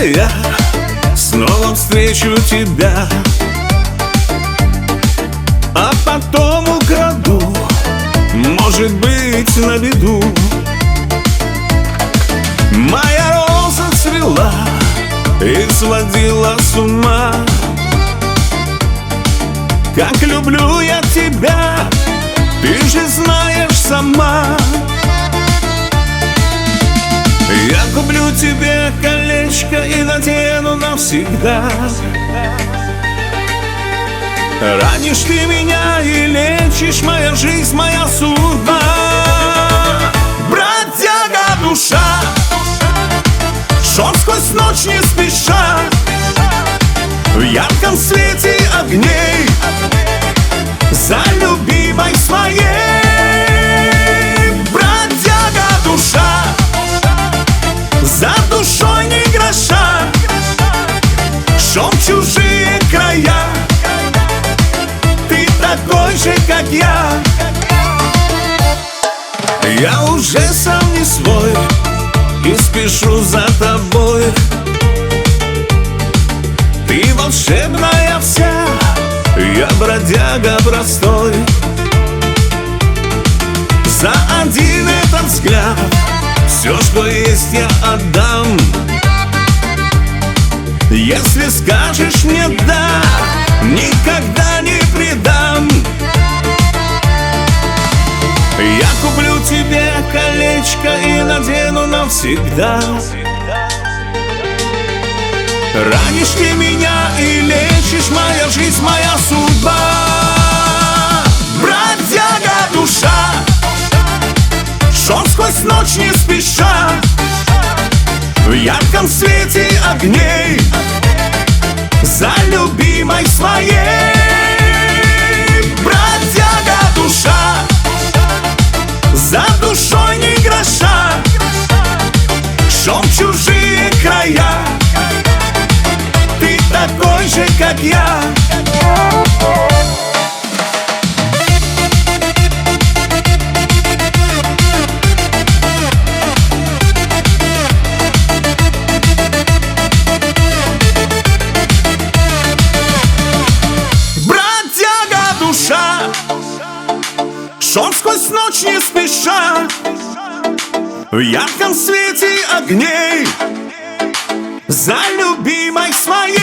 я снова встречу тебя, а потом украду, может быть, на виду. Моя роза цвела и сводила с ума. Как люблю я тебя, ты же знаешь сама. Я куплю тебе колечко и надену навсегда. Ранишь ты меня и лечишь, моя жизнь, моя судьба. Бродяга душа, шел сквозь ночь не спеша, в ярком свете огней, за любимой своей. Бродяга душа, за душой ни гроша, шел в чужие края. Ты такой же, как я. Я уже сам не свой и спешу за тобой. Ты волшебная вся, я бродяга простой. За один этот взгляд все, что есть, я отдам. Если скажешь мне «да», никогда не предам. Я куплю тебе колечко и надену навсегда. Ранишь ты меня и лечишь, моя жизнь, моя судьба. Бродяга душа, шел сквозь ночь не спеша, в ярком свете огней, за любимой своей. Бродяга душа, за душой ни гроша, шел в чужие края. Ты такой же, как я. Бродяга душа, шел сквозь ночь не спеша, в ярком свете огней, за любимой своей.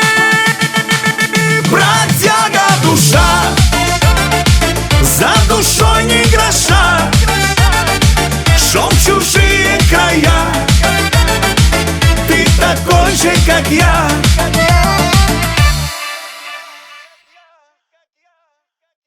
Бродяга душа, за душой ни гроша, шел в чужие края. Ты такой же, как я.